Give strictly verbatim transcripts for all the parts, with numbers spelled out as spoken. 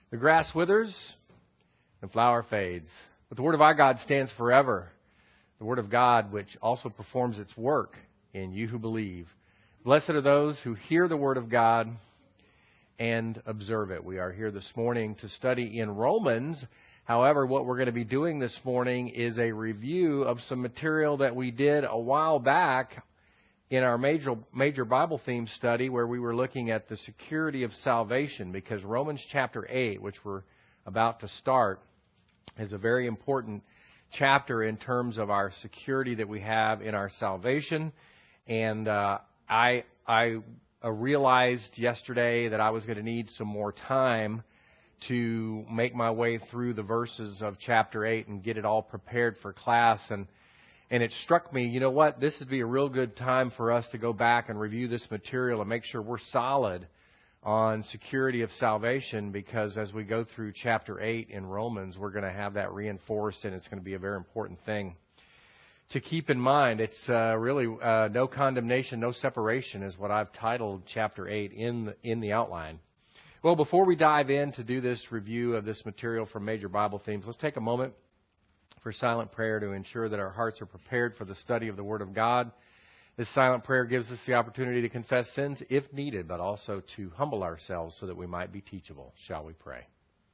The grass withers, the flower fades, but the Word of our God stands forever. The Word of God, which also performs its work in you who believe. Blessed are those who hear the Word of God and observe it. We are here this morning to study in Romans. However, what we're going to be doing this morning is a review of some material that we did a while back in our major major Bible theme study, where we were looking at the security of salvation, because Romans chapter eight, which we're about to start, is a very important chapter in terms of our security that we have in our salvation. And uh, I I uh, realized yesterday that I was going to need some more time to make my way through the verses of chapter eight and get it all prepared for class. And And it struck me, you know what, this would be a real good time for us to go back and review this material and make sure we're solid on security of salvation, because as we go through chapter eight in Romans, we're going to have that reinforced, and it's going to be a very important thing to keep in mind. It's uh, really uh, no condemnation, no separation is what I've titled chapter eight in the, in the outline. Well, before we dive in to do this review of this material from Major Bible Themes, let's take a moment for silent prayer to ensure that our hearts are prepared for the study of the Word of God. This silent prayer gives us the opportunity to confess sins if needed, but also to humble ourselves so that we might be teachable. Shall we pray?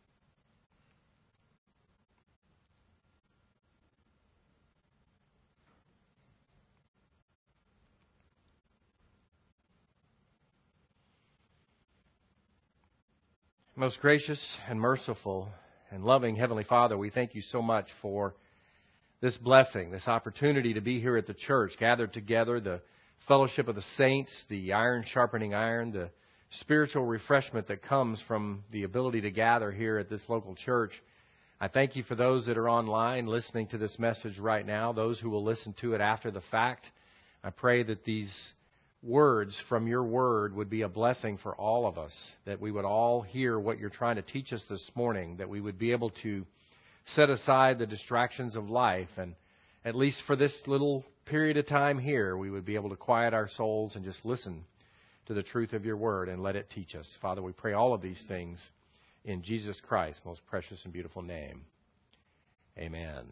Most gracious and merciful and loving Heavenly Father, we thank you so much for this blessing, this opportunity to be here at the church, gathered together, the fellowship of the saints, the iron sharpening iron, the spiritual refreshment that comes from the ability to gather here at this local church. I thank you for those that are online listening to this message right now, those who will listen to it after the fact. I pray that these words from your word would be a blessing for all of us, that we would all hear what you're trying to teach us this morning, that we would be able to set aside the distractions of life, and at least for this little period of time here, we would be able to quiet our souls and just listen to the truth of your word and let it teach us. Father, we pray all of these things in Jesus Christ's most precious and beautiful name. Amen.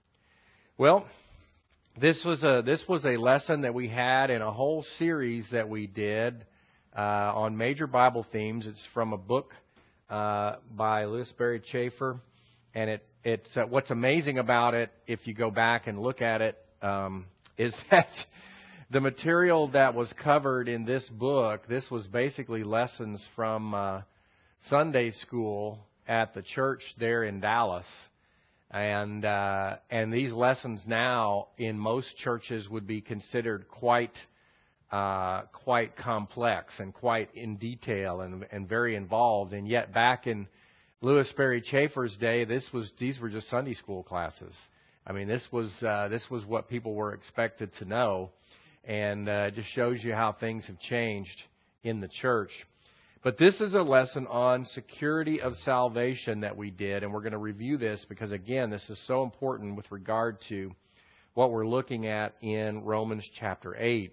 Well, This was a this was a lesson that we had in a whole series that we did uh, on major Bible themes. It's from a book uh, by Lewis Berry Chafer, and it it's uh, what's amazing about it, if you go back and look at it, um, is that the material that was covered in this book, this was basically lessons from uh, Sunday school at the church there in Dallas. And uh, and these lessons now in most churches would be considered quite uh, quite complex and quite in detail and and very involved. And yet back in Lewis Berry Chafer's day, this was these were just Sunday school classes. I mean, this was uh, this was what people were expected to know, and uh, it just shows you how things have changed in the church. But this is a lesson on security of salvation that we did, and we're going to review this because, again, this is so important with regard to what we're looking at in Romans chapter eight.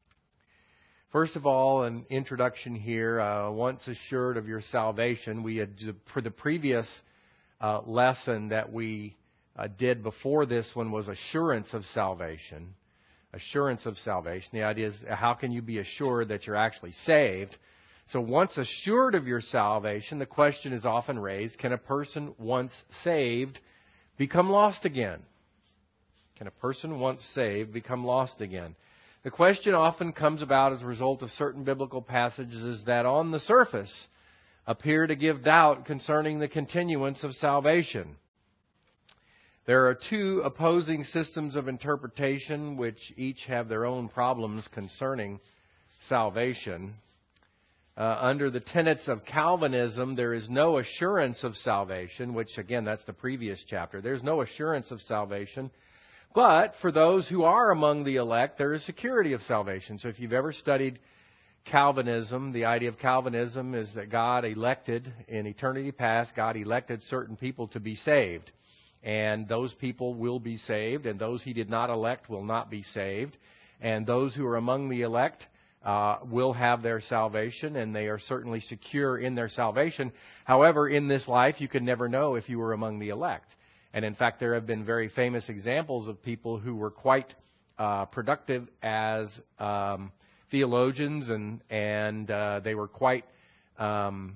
First of all, an introduction here. Uh, once assured of your salvation, we had, for the previous uh, lesson that we uh, did before this one was assurance of salvation. Assurance of salvation. The idea is, how can you be assured that you're actually saved? So once assured of your salvation, the question is often raised, can a person once saved become lost again? Can a person once saved become lost again? The question often comes about as a result of certain biblical passages that on the surface appear to give doubt concerning the continuance of salvation. There are two opposing systems of interpretation which each have their own problems concerning salvation. Uh, under the tenets of Calvinism, there is no assurance of salvation, which, again, that's the previous chapter. There's no assurance of salvation. But for those who are among the elect, there is security of salvation. So if you've ever studied Calvinism, the idea of Calvinism is that God elected, in eternity past, God elected certain people to be saved. And those people will be saved, and those He did not elect will not be saved. And those who are among the elect uh, will have their salvation, and they are certainly secure in their salvation. However, in this life, you can never know if you were among the elect. And in fact, there have been very famous examples of people who were quite uh, productive as um, theologians, and and uh, they were quite um,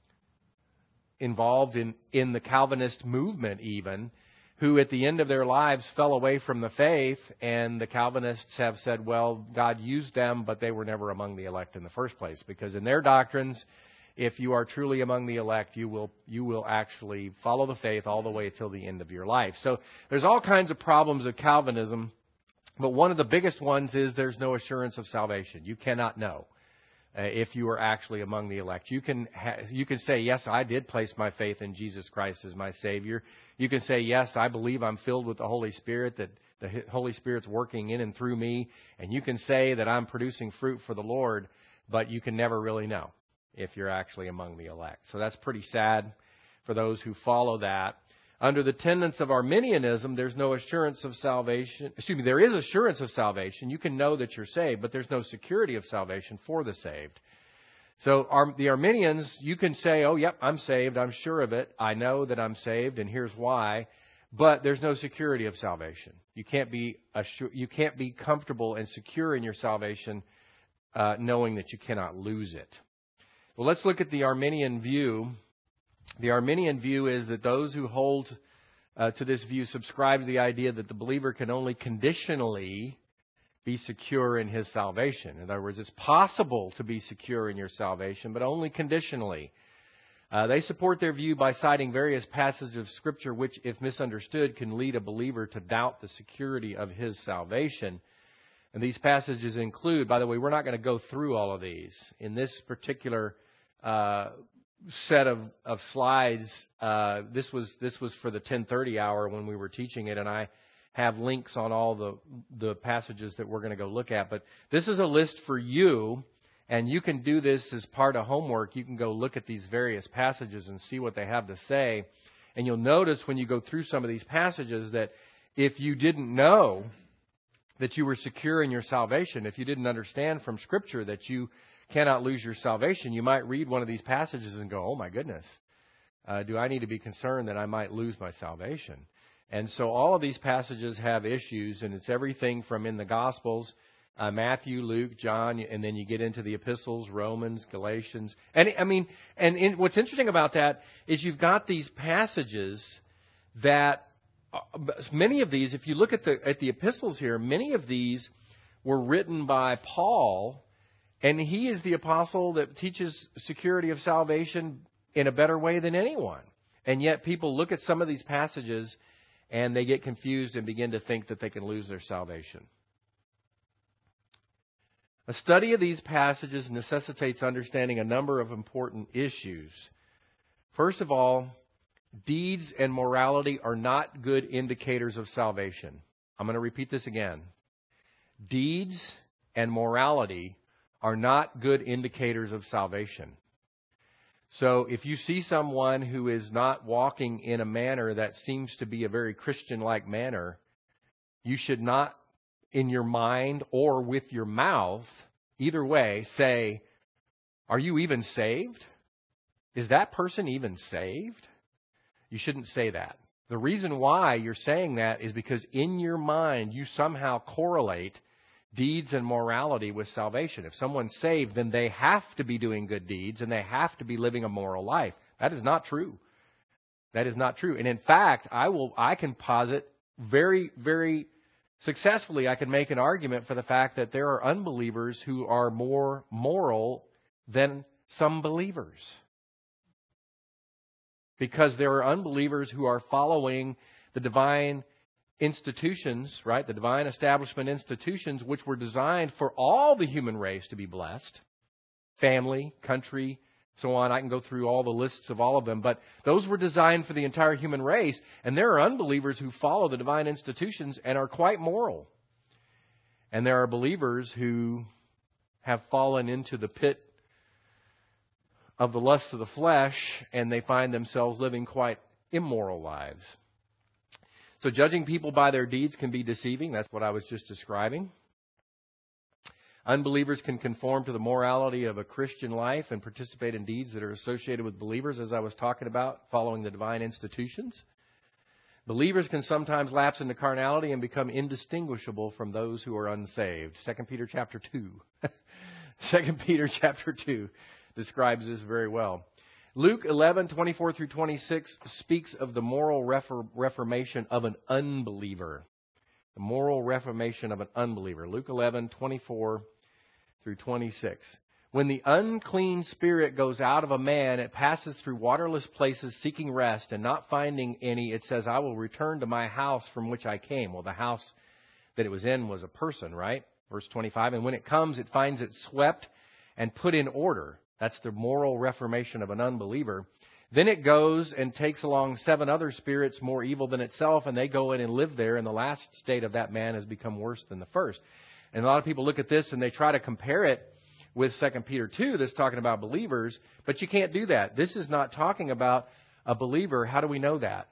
involved in, in the Calvinist movement even, who at the end of their lives fell away from the faith, and the Calvinists have said, well, God used them, but they were never among the elect in the first place. Because in their doctrines, if you are truly among the elect, you will you will actually follow the faith all the way till the end of your life. So there's all kinds of problems of Calvinism, but one of the biggest ones is there's no assurance of salvation. You cannot know uh, if you are actually among the elect. You can ha- you can say, yes, I did place my faith in Jesus Christ as my Savior. You can say, yes, I believe I'm filled with the Holy Spirit, that the Holy Spirit's working in and through me. And you can say that I'm producing fruit for the Lord, but you can never really know if you're actually among the elect. So that's pretty sad for those who follow that. Under the tenets of Arminianism, there's no assurance of salvation. Excuse me, there is assurance of salvation. You can know that you're saved, but there's no security of salvation for the saved. So our, the Arminians, you can say, oh, yep, I'm saved. I'm sure of it. I know that I'm saved, and here's why. But there's no security of salvation. You can't be assur- you can't be comfortable and secure in your salvation uh, knowing that you cannot lose it. Well, let's look at the Arminian view. The Arminian view is that those who hold uh, to this view subscribe to the idea that the believer can only conditionally be secure in his salvation. In other words, it's possible to be secure in your salvation, but only conditionally. Uh, they support their view by citing various passages of Scripture which, if misunderstood, can lead a believer to doubt the security of his salvation. And these passages include, by the way, we're not going to go through all of these. In this particular uh, set of, of slides, uh, this was this was for the ten thirty hour when we were teaching it, and I have links on all the, the passages that we're going to go look at. But this is a list for you, and you can do this as part of homework. You can go look at these various passages and see what they have to say. And you'll notice when you go through some of these passages that if you didn't know that you were secure in your salvation, if you didn't understand from Scripture that you cannot lose your salvation, you might read one of these passages and go, oh my goodness, uh, do I need to be concerned that I might lose my salvation? And so all of these passages have issues, and it's everything from in the Gospels, uh, Matthew, Luke, John, and then you get into the epistles, Romans, Galatians. And I mean, and in, what's interesting about that is you've got these passages that, uh, many of these, if you look at the at the epistles here, many of these were written by Paul, and he is the apostle that teaches security of salvation in a better way than anyone. And yet people look at some of these passages and they get confused and begin to think that they can lose their salvation. A study of these passages necessitates understanding a number of important issues. First of all, deeds and morality are not good indicators of salvation. I'm going to repeat this again. Deeds and morality are not good indicators of salvation. So if you see someone who is not walking in a manner that seems to be a very Christian-like manner, you should not, in your mind or with your mouth, either way, say, are you even saved? Is that person even saved? You shouldn't say that. The reason why you're saying that is because in your mind you somehow correlate deeds and morality with salvation. If someone's saved, then they have to be doing good deeds and they have to be living a moral life. That is not true. That is not true. And in fact, I will I can posit very, very successfully, I can make an argument for the fact that there are unbelievers who are more moral than some believers. Because there are unbelievers who are following the divine institutions, right? The divine establishment institutions, which were designed for all the human race to be blessed. Family, country, so on. I can go through all the lists of all of them. But those were designed for the entire human race. And there are unbelievers who follow the divine institutions and are quite moral. And there are believers who have fallen into the pit of the lusts of the flesh, and they find themselves living quite immoral lives. So judging people by their deeds can be deceiving. That's what I was just describing. Unbelievers can conform to the morality of a Christian life and participate in deeds that are associated with believers, as I was talking about, following the divine institutions. Believers can sometimes lapse into carnality and become indistinguishable from those who are unsaved. Second Peter chapter two. Second Peter chapter two describes this very well. Luke eleven, twenty-four through twenty-six speaks of the moral refor- reformation of an unbeliever. The moral reformation of an unbeliever. Luke eleven, twenty-four through twenty-six. When the unclean spirit goes out of a man, it passes through waterless places seeking rest, and not finding any, it says, I will return to my house from which I came. Well, the house that it was in was a person, right? Verse twenty-five. And when it comes, it finds it swept and put in order. That's the moral reformation of an unbeliever. Then it goes and takes along seven other spirits more evil than itself, and they go in and live there, and the last state of that man has become worse than the first. And a lot of people look at this and they try to compare it with Second Peter two that's talking about believers, but you can't do that. This is not talking about a believer. How do we know that?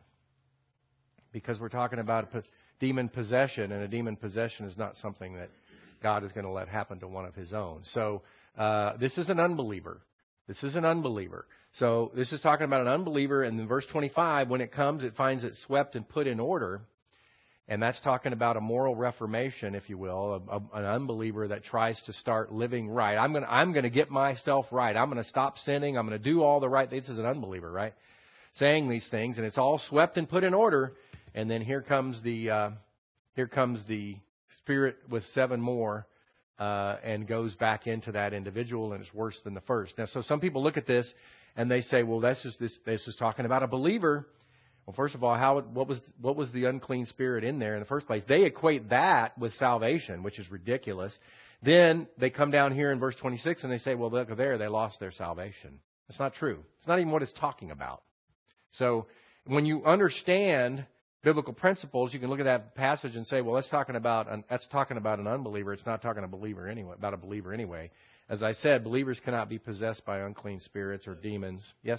Because we're talking about a demon possession, and a demon possession is not something that God is going to let happen to one of his own. So uh, this is an unbeliever. This is an unbeliever. So this is talking about an unbeliever, and in verse twenty-five, when it comes, it finds it swept and put in order. And that's talking about a moral reformation, if you will, a, a, an unbeliever that tries to start living right. I'm going to I'm going to get myself right. I'm going to stop sinning. I'm going to do all the right things. This is an unbeliever, right? Saying these things, and it's all swept and put in order. And then here comes the uh, here comes the spirit with seven more, uh, and goes back into that individual, and it's worse than the first. Now, so some people look at this and they say, well, that's just this. This is talking about a believer. Well, first of all, how what was what was the unclean spirit in there in the first place? They equate that with salvation, which is ridiculous. Then they come down here in verse twenty-six and they say, well, look there, they lost their salvation. That's not true. It's not even what it's talking about. So when you understand biblical principles, you can look at that passage and say, well, that's talking about an, that's talking about an unbeliever. It's not talking a believer anyway, about a believer anyway. As I said, believers cannot be possessed by unclean spirits or demons. Yes?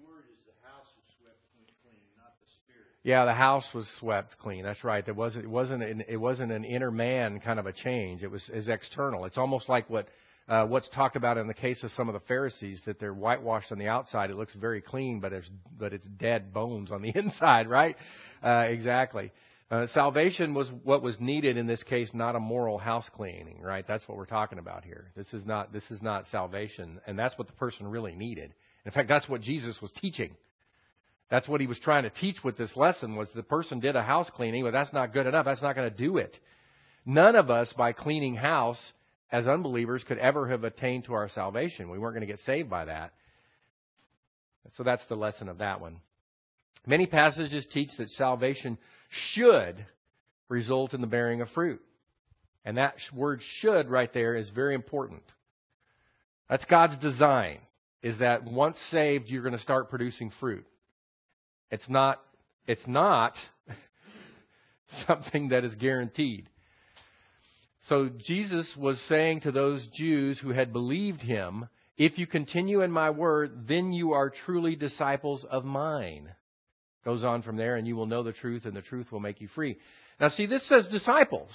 Yeah, the house was swept clean. That's right. There wasn't. It wasn't. An, it wasn't an inner man kind of a change. It was is external. It's almost like what uh, what's talked about in the case of some of the Pharisees, that they're whitewashed on the outside. It looks very clean, but it's but it's dead bones on the inside. Right? Uh, exactly. Uh, salvation was what was needed in this case, not a moral house cleaning. Right? That's what we're talking about here. This is not. This is not salvation, and that's what the person really needed. In fact, that's what Jesus was teaching. That's what he was trying to teach with this lesson, was the person did a house cleaning, but that's not good enough. That's not going to do it. None of us, by cleaning house as unbelievers, could ever have attained to our salvation. We weren't going to get saved by that. So that's the lesson of that one. Many passages teach that salvation should result in the bearing of fruit. And that word should right there is very important. That's God's design, is that once saved, you're going to start producing fruit. It's not, it's not something that is guaranteed. So Jesus was saying to those Jews who had believed him, if you continue in my word, then you are truly disciples of mine. Goes on from there, and you will know the truth, and the truth will make you free. Now see, this says disciples.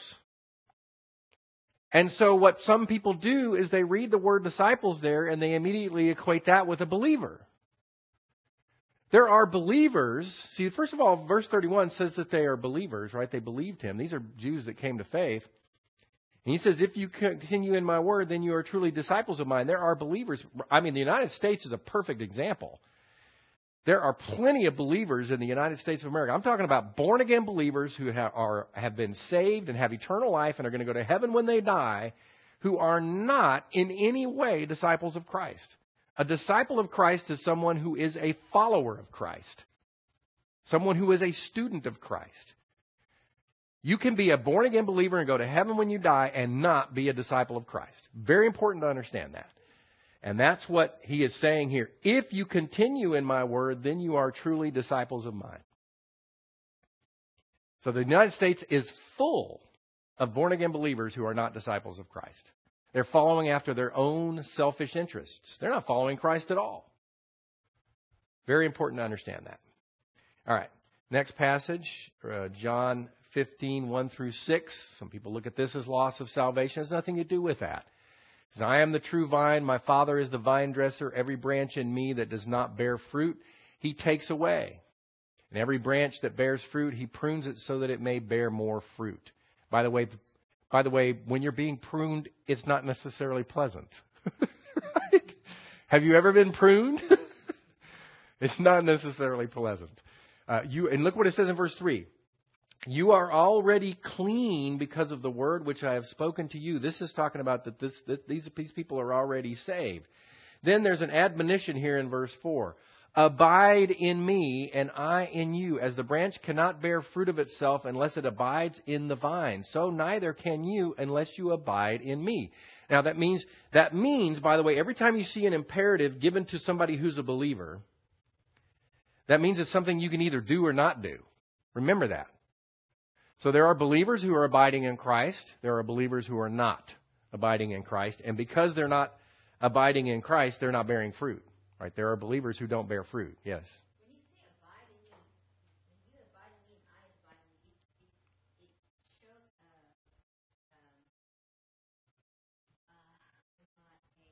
And so what some people do is they read the word disciples there, and they immediately equate that with a believer. There are believers. See, first of all, verse thirty-one says that they are believers, right? They believed him. These are Jews that came to faith. And he says, if you continue in my word, then you are truly disciples of mine. There are believers. I mean, the United States is a perfect example. There are plenty of believers in the United States of America. I'm talking about born-again believers who have, are, have been saved and have eternal life and are going to go to heaven when they die, who are not in any way disciples of Christ. A disciple of Christ is someone who is a follower of Christ. Someone who is a student of Christ. You can be a born-again believer and go to heaven when you die and not be a disciple of Christ. Very important to understand that. And that's what he is saying here. If you continue in my word, then you are truly disciples of mine. So the United States is full of born-again believers who are not disciples of Christ. They're following after their own selfish interests. They're not following Christ at all. Very important to understand that. All right. Next passage, uh, John fifteen, one through six. Some people look at this as loss of salvation. It has nothing to do with that. He says, I am the true vine. My Father is the vine dresser. Every branch in me that does not bear fruit, He takes away. And every branch that bears fruit, He prunes it so that it may bear more fruit. By the way, by the way, when you're being pruned, it's not necessarily pleasant. Right? Have you ever been pruned? It's not necessarily pleasant. Uh, you and look what it says in verse three. You are already clean because of the word which I have spoken to you. This is talking about that this, that these, these people are already saved. Then there's an admonition here in verse four. Abide in me and I in you. As the branch cannot bear fruit of itself unless it abides in the vine, so neither can you unless you abide in me. Now that means, that means, by the way, every time you see an imperative given to somebody who's a believer, that means it's something you can either do or not do. Remember that. So there are believers who are abiding in Christ. There are believers who are not abiding in Christ. And because they're not abiding in Christ, they're not bearing fruit. Right? There are believers who don't bear fruit. Yes. When you say abiding in, when you abide in me and I abide in you, it, it shows uh, um, uh, a,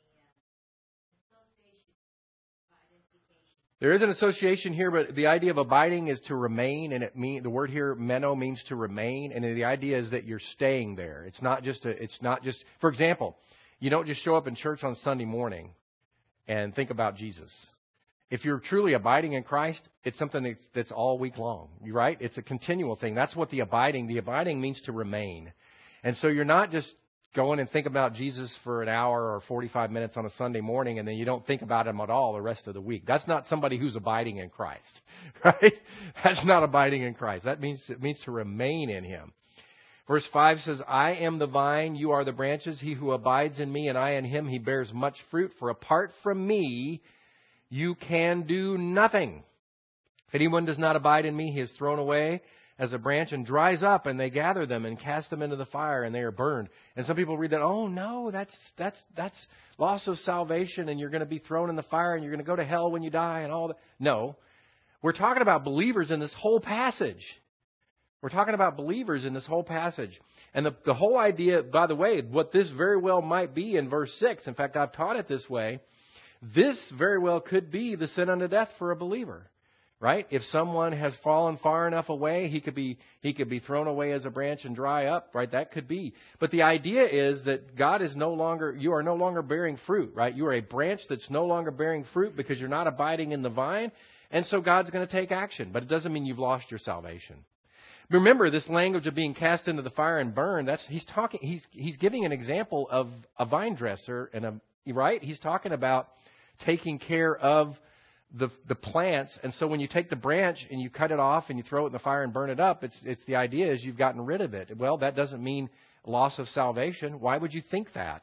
uh, association of identification. There is an association here, but the idea of abiding is to remain, and it mean the word here, meno, means to remain, and the idea is that you're staying there. It's not just a, it's not just, for example, you don't just show up in church on Sunday morning and think about Jesus. If you're truly abiding in Christ, it's something that's, that's all week long. You're right? It's a continual thing. That's what the abiding, the abiding means to remain. And so you're not just going and think about Jesus for an hour or forty-five minutes on a Sunday morning and then you don't think about Him at all the rest of the week. That's not somebody who's abiding in Christ, right? That's not abiding in Christ. That means, it means to remain in Him. Verse five says, I am the vine, you are the branches. He who abides in me and I in him, he bears much fruit. For apart from me, you can do nothing. If anyone does not abide in me, he is thrown away as a branch and dries up, and they gather them and cast them into the fire, and they are burned. And some people read that, oh no, that's that's that's loss of salvation, and you're going to be thrown in the fire, and you're going to go to hell when you die, and all that. No, we're talking about believers in this whole passage. We're talking about believers in this whole passage. And the, the whole idea, by the way, what this very well might be in verse six, in fact, I've taught it this way, this very well could be the sin unto death for a believer, right? If someone has fallen far enough away, he could be he could be thrown away as a branch and dry up, right? That could be. But the idea is that God is no longer, you are no longer bearing fruit, right? You are a branch that's no longer bearing fruit because you're not abiding in the vine, and so God's going to take action. But it doesn't mean you've lost your salvation. Remember, this language of being cast into the fire and burned, that's he's talking he's he's giving an example of a vine dresser and a right? He's talking about taking care of the the plants. And so when you take the branch and you cut it off and you throw it in the fire and burn it up, it's it's the idea is you've gotten rid of it. Well, that doesn't mean loss of salvation. Why would you think that?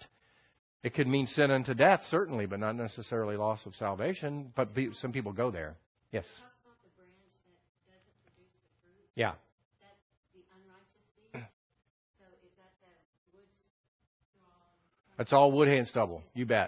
It could mean sin unto death, certainly, but not necessarily loss of salvation. But be, some people go there. Yes. Yeah. That's all wood, hay, and stubble. You bet.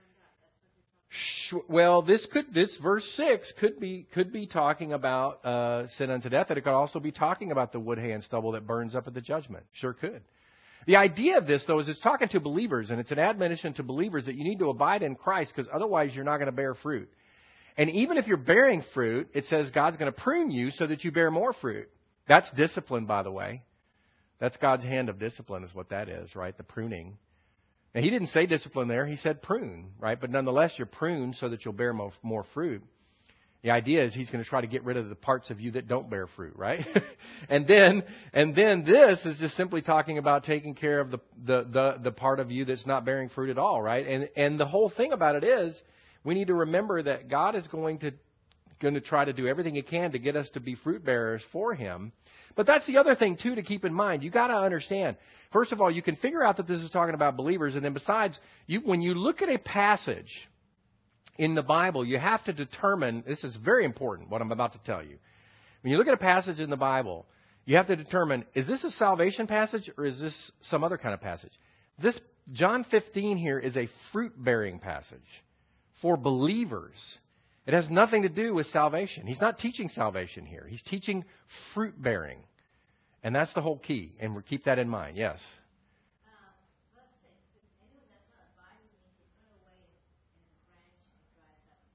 Well, this could this verse six could be could be talking about uh, sin unto death, and it could also be talking about the wood, hay, and stubble that burns up at the judgment. Sure could. The idea of this, though, is it's talking to believers, and it's an admonition to believers that you need to abide in Christ, because otherwise you're not going to bear fruit. And even if you're bearing fruit, it says God's going to prune you so that you bear more fruit. That's discipline, by the way. That's God's hand of discipline, is what that is, right? The pruning. Now, he didn't say discipline there. He said prune, right? But nonetheless, you're pruned so that you'll bear more, more fruit. The idea is he's going to try to get rid of the parts of you that don't bear fruit, right? and then, and then this is just simply talking about taking care of the, the, the, the part of you that's not bearing fruit at all, right? And, and the whole thing about it is we need to remember that God is going to, going to try to do everything he can to get us to be fruit bearers for him. But that's the other thing, too, to keep in mind. You got to understand. First of all, you can figure out that this is talking about believers. And then besides, you, when you look at a passage in the Bible, you have to determine, this is very important, what I'm about to tell you. When you look at a passage in the Bible, you have to determine, is this a salvation passage or is this some other kind of passage? This John fifteen here is a fruit-bearing passage for believers. It has nothing to do with salvation. He's not teaching salvation here. He's teaching fruit-bearing. And that's the whole key. And we'll keep that in mind. Yes? Uh, let's say, anyone that's not abiding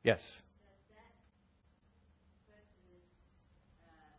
Yes. Does that refer to this uh,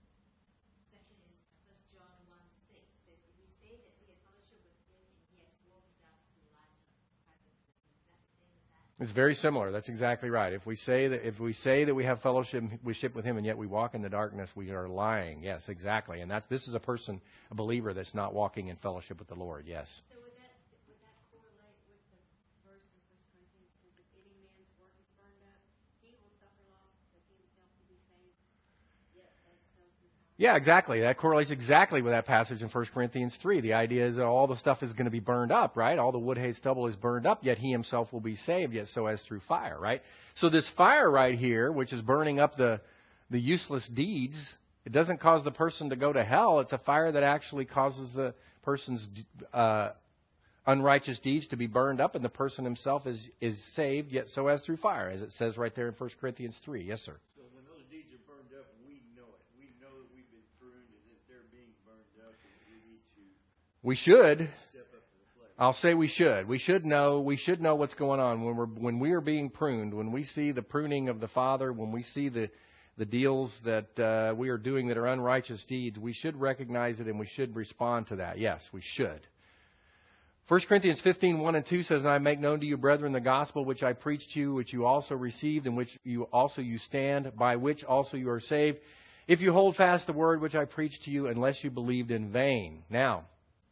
section in First John one six? Says, if we say that we have fellowship with him and he has walked with us, we lie to practice with him. Is that the same as that? It's very similar. That's exactly right. If we say that if we say that we have fellowship we ship with him and yet we walk in the darkness, we are lying. Yes, exactly. And that's this is a person, a believer that's not walking in fellowship with the Lord. Yes. So would that would that correlate with the verse in First Corinthians says if any man's work is burned up, he will suffer loss, but he himself will be saved. Yet as so through power. Yeah, exactly. That correlates exactly with that passage in First Corinthians three. The idea is that all the stuff is going to be burned up, right? All the wood, hay, stubble is burned up, yet he himself will be saved, yet so as through fire, right? So this fire right here, which is burning up the, the useless deeds, it doesn't cause the person to go to hell. It's a fire that actually causes the person's uh, unrighteous deeds to be burned up, and the person himself is, is saved, yet so as through fire, as it says right there in First Corinthians three. Yes, sir. So when those deeds are burned up, we know it. We know that we've been pruned and that they're being burned up, and we need to We should. step up to the plate. I'll say we should. We should know. We should know what's going on when we're when we are being pruned. When we see the pruning of the Father, when we see the the deals that uh, we are doing that are unrighteous deeds, we should recognize it and we should respond to that. Yes, we should. First Corinthians fifteen, one and two says, "And I make known to you, brethren, the gospel which I preached to you, which you also received, in which you also you stand, by which also you are saved, if you hold fast the word which I preached to you, unless you believed in vain." Now,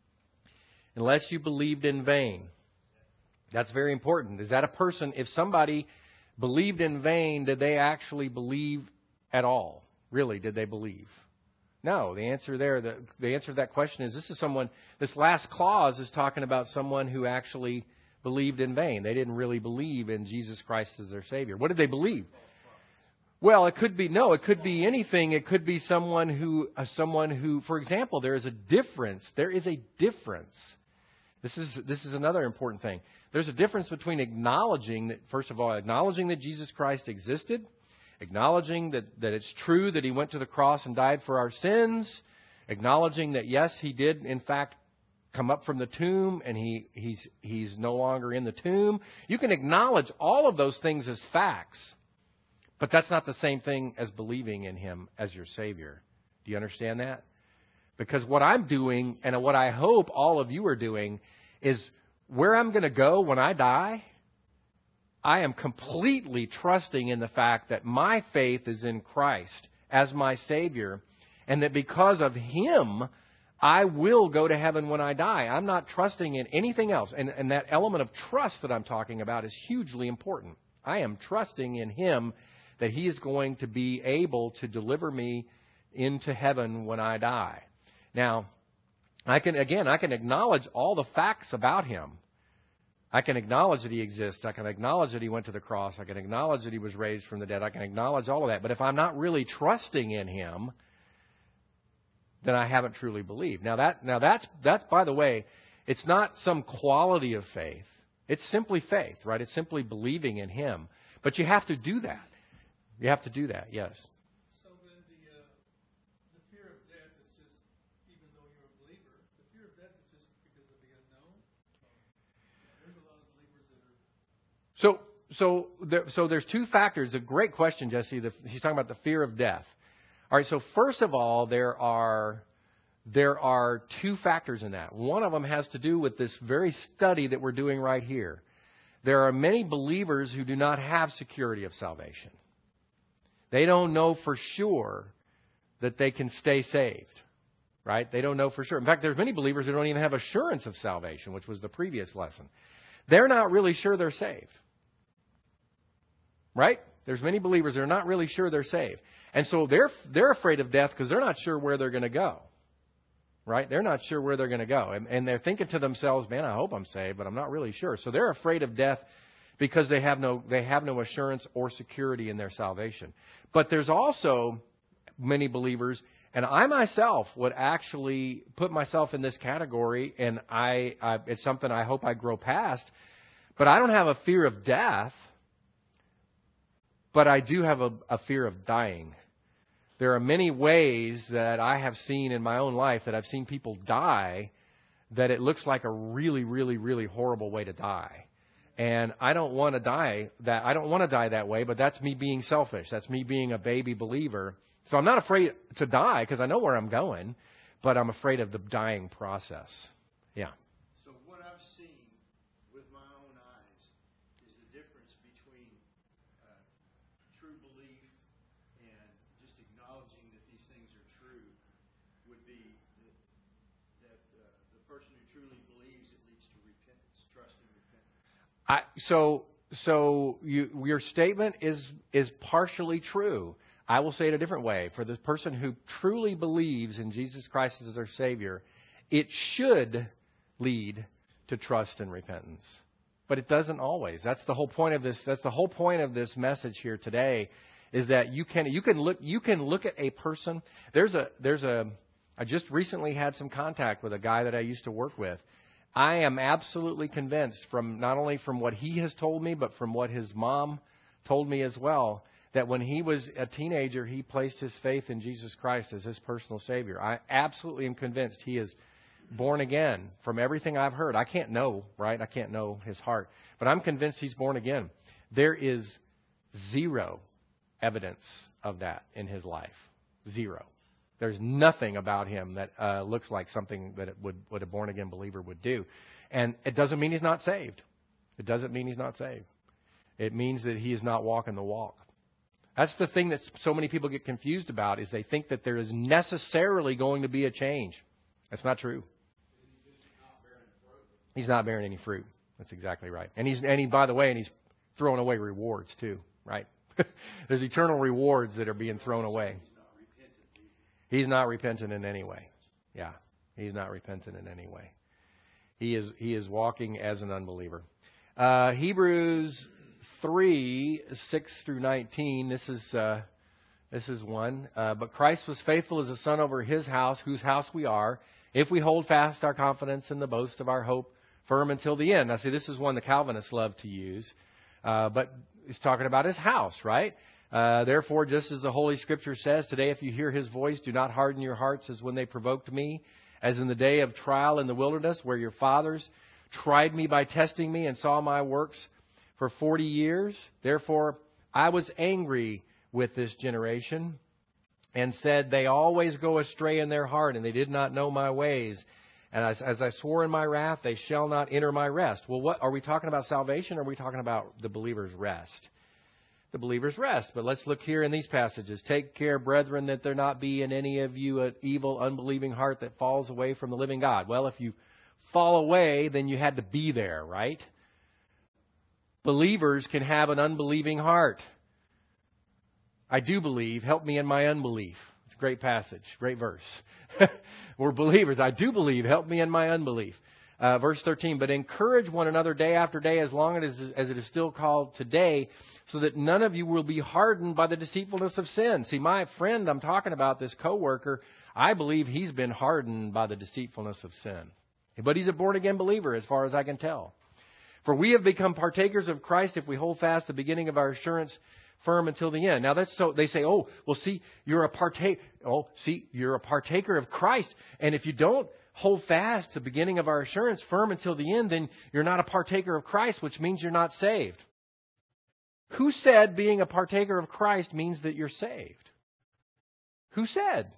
unless you believed in vain. That's very important. Is that a person, if somebody believed in vain, did they actually believe at all? Really, did they believe? No. The answer there, the, the answer to that question is this is someone, this last clause is talking about someone who actually believed in vain. They didn't really believe in Jesus Christ as their Savior. What did they believe? Well, it could be, no, it could be anything. It could be someone who, uh, someone who, for example, there is a difference. There is a difference. This is, this is another important thing. There's a difference between acknowledging that, first of all, acknowledging that Jesus Christ existed, acknowledging that, that it's true that He went to the cross and died for our sins, acknowledging that, yes, He did, in fact, come up from the tomb and he, he's, he's no longer in the tomb. You can acknowledge all of those things as facts, but that's not the same thing as believing in Him as your Savior. Do you understand that? Because what I'm doing, and what I hope all of you are doing, is where I'm going to go when I die, I am completely trusting in the fact that my faith is in Christ as my Savior, and that because of Him, I will go to heaven when I die. I'm not trusting in anything else. And, and that element of trust that I'm talking about is hugely important. I am trusting in Him that He is going to be able to deliver me into heaven when I die. Now, I can, again, I can acknowledge all the facts about Him. I can acknowledge that He exists. I can acknowledge that He went to the cross. I can acknowledge that He was raised from the dead. I can acknowledge all of that. But if I'm not really trusting in Him, then I haven't truly believed. Now that, now that's, that's, by the way, it's not some quality of faith. It's simply faith, right? It's simply believing in Him. But you have to do that. You have to do that, yes. So then the, uh, the fear of death is just, even though you're a believer, the fear of death is just because of the unknown. There's a lot of believers that are... So, so, there, so there's two factors. A great question, Jesse. The, he's talking about the fear of death. All right, so first of all, there are there are two factors in that. One of them has to do with this very study that we're doing right here. There are many believers who do not have security of salvation. They don't know for sure that they can stay saved, right? They don't know for sure. In fact, there's many believers who don't even have assurance of salvation, which was the previous lesson. They're not really sure they're saved, right? There's many believers that are not really sure they're saved. And so they're they're afraid of death because they're not sure where they're going to go, right? They're not sure where they're going to go. And, and they're thinking to themselves, man, I hope I'm saved, but I'm not really sure. So they're afraid of death because they have no they have no assurance or security in their salvation. But there's also many believers, and I myself would actually put myself in this category, and I, I it's something I hope I grow past, but I don't have a fear of death, but I do have a, a fear of dying. There are many ways that I have seen in my own life that I've seen people die that it looks like a really, really, really horrible way to die. And I don't want to die that I don't want to die that way, but that's me being selfish. That's me being a baby believer. So I'm not afraid to die because I know where I'm going, but I'm afraid of the dying process. Yeah. So what I've seen with my own eyes is the difference between uh, true belief and just acknowledging that these things are true would be that, that uh, the person who truly believes it leads to repentance, trust and repentance. I, so so you, your statement is is partially true. I will say it a different way. For the person who truly believes in Jesus Christ as their Savior, it should lead to trust and repentance. But it doesn't always. That's the whole point of this. That's the whole point of this message here today, is that you can you can look you can look at a person. There's a there's a I just recently had some contact with a guy that I used to work with. I am absolutely convinced, from not only from what he has told me, but from what his mom told me as well, that when he was a teenager, he placed his faith in Jesus Christ as his personal Savior. I absolutely am convinced he is born again from everything I've heard. I can't know, right? I can't know his heart. But I'm convinced he's born again. There is zero evidence of that in his life. Zero. There's nothing about him that uh, looks like something that it would, what a born-again believer would do. And it doesn't mean he's not saved. It doesn't mean he's not saved. It means that he is not walking the walk. That's the thing that so many people get confused about, is they think that there is necessarily going to be a change. That's not true. He's not bearing any fruit. That's exactly right. And he's, and he, by the way, and he's throwing away rewards too, right? There's eternal rewards that are being thrown away. He's not repentant in any way. Yeah, he's not repentant in any way. He is he is walking as an unbeliever. Uh, Hebrews three, six through nineteen. This is uh, this is one. Uh, but Christ was faithful as a son over his house, whose house we are, if we hold fast our confidence in the boast of our hope firm until the end. Now, see, this is one the Calvinists love to use, uh, but he's talking about his house, right? Uh, Therefore, just as the Holy Scripture says, today if you hear his voice, do not harden your hearts as when they provoked me, as in the day of trial in the wilderness, where your fathers tried me by testing me and saw my works for forty years. Therefore, I was angry with this generation and said, they always go astray in their heart, and they did not know my ways. And as, as I swore in my wrath, they shall not enter my rest. Well, what are we talking about? Salvation, or are we talking about the believer's rest? The believer's rest. But let's look here in these passages. Take care, brethren, that there not be in any of you an evil, unbelieving heart that falls away from the living God. Well, if you fall away, then you had to be there, right? Believers can have an unbelieving heart. I do believe, help me in my unbelief. It's a great passage, great verse. We're believers. I do believe, help me in my unbelief. Uh, verse thirteen, but encourage one another day after day, as long as, as it is still called today, so that none of you will be hardened by the deceitfulness of sin. See, my friend I'm talking about, this coworker, I believe he's been hardened by the deceitfulness of sin. But he's a born-again believer, as far as I can tell. For we have become partakers of Christ if we hold fast the beginning of our assurance firm until the end. Now that's so they say, oh, well, see, you're a partaker. Oh, see, you're a partaker of Christ, and if you don't hold fast the beginning of our assurance firm until the end, then you're not a partaker of Christ, which means you're not saved. Who said being a partaker of Christ means that you're saved? Who said?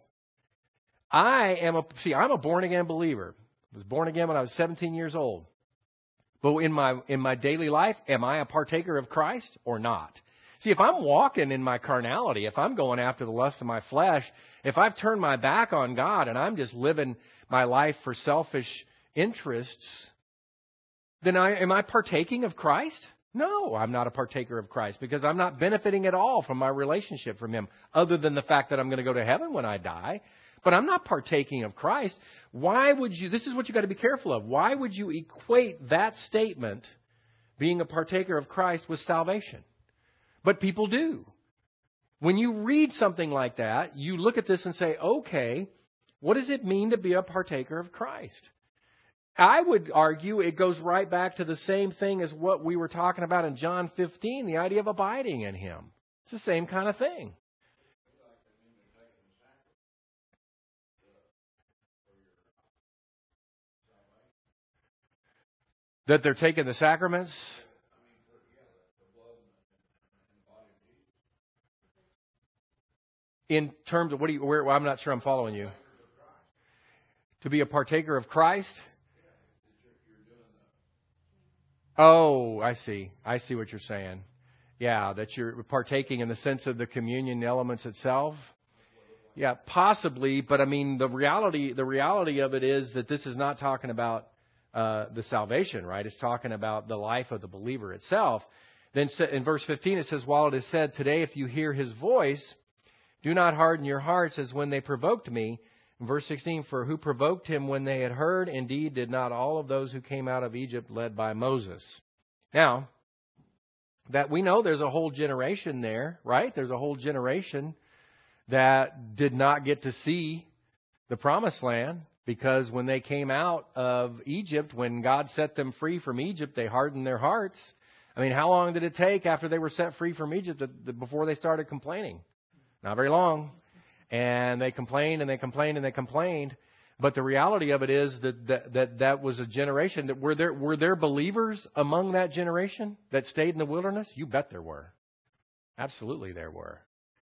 I am a see. I'm a born again believer. I was born again when I was seventeen years old. But in my in my daily life, am I a partaker of Christ or not? See, if I'm walking in my carnality, if I'm going after the lust of my flesh, if I've turned my back on God and I'm just living my life for selfish interests, then I, am I partaking of Christ? No, I'm not a partaker of Christ, because I'm not benefiting at all from my relationship from Him, other than the fact that I'm going to go to heaven when I die. But I'm not partaking of Christ. Why would you, this is what you got to be careful of. Why would you equate that statement, being a partaker of Christ, with salvation? But people do. When you read something like that, you look at this and say, okay, what does it mean to be a partaker of Christ? I would argue it goes right back to the same thing as what we were talking about in John fifteen, the idea of abiding in Him. It's the same kind of thing. That they're taking the sacraments? In terms of what do you? Where, well, I'm not sure I'm following you. To be a partaker of Christ. Oh, I see. I see what you're saying. Yeah, that you're partaking in the sense of the communion elements itself. Yeah, possibly, but I mean the reality the reality of it is that this is not talking about uh, the salvation, right? It's talking about the life of the believer itself. Then in verse fifteen it says, while it is said today, if you hear his voice, do not harden your hearts as when they provoked me. In verse sixteen, for who provoked him when they had heard? Indeed, did not all of those who came out of Egypt led by Moses? Now, that we know there's a whole generation there, right? There's a whole generation that did not get to see the promised land because when they came out of Egypt, when God set them free from Egypt, they hardened their hearts. I mean, how long did it take after they were set free from Egypt before they started complaining? Not very long. And they complained and they complained and they complained. But the reality of it is that that, that, that was a generation that were there, were there believers among that generation that stayed in the wilderness? You bet there were. Absolutely there were.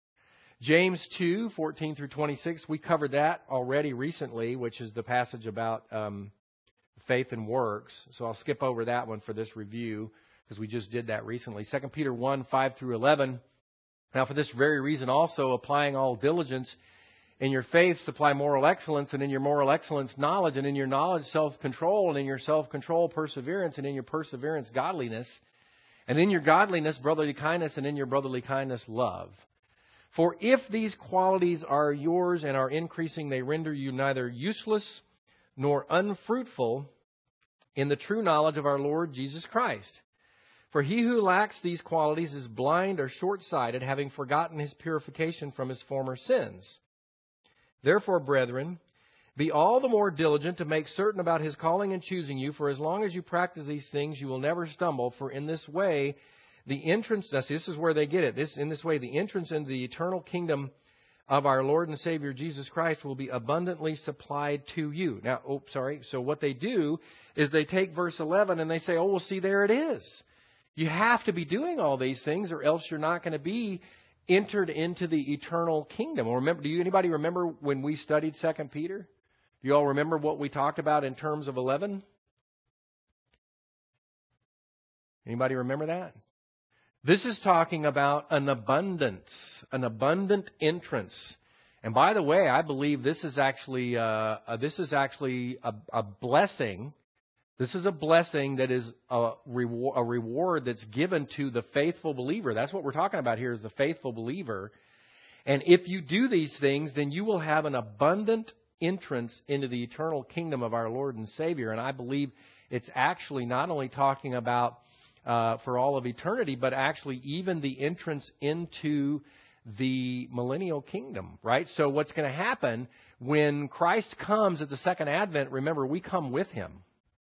James two, fourteen through twenty-six, we covered that already recently, which is the passage about um, faith and works. So I'll skip over that one for this review because we just did that recently. Second Peter one, five through eleven. Now, for this very reason also, applying all diligence, in your faith supply moral excellence, and in your moral excellence knowledge, and in your knowledge self-control, and in your self-control perseverance, and in your perseverance godliness, and in your godliness brotherly kindness, and in your brotherly kindness love. For if these qualities are yours and are increasing, they render you neither useless nor unfruitful in the true knowledge of our Lord Jesus Christ. For he who lacks these qualities is blind or short-sighted, having forgotten his purification from his former sins. Therefore, brethren, be all the more diligent to make certain about his calling and choosing you, for as long as you practice these things, you will never stumble, for in this way, the entrance, this is where they get it, this in this way, the entrance into the eternal kingdom of our Lord and Savior Jesus Christ will be abundantly supplied to you. Now, oh, sorry, so what they do is they take verse eleven and they say, oh, well, see, there it is. You have to be doing all these things or else you're not going to be entered into the eternal kingdom. Or remember, do you, anybody remember when we studied Second Peter? Do you all remember what we talked about in terms of eleven? Anybody remember that? This is talking about an abundance, an abundant entrance. And by the way, I believe this is actually uh, uh, this is actually a, a blessing. This is a blessing that is a reward, a reward that's given to the faithful believer. That's what we're talking about here is the faithful believer. And if you do these things, then you will have an abundant entrance into the eternal kingdom of our Lord and Savior. And I believe it's actually not only talking about uh, for all of eternity, but actually even the entrance into the millennial kingdom, right? So what's going to happen when Christ comes at the second advent, remember, we come with him.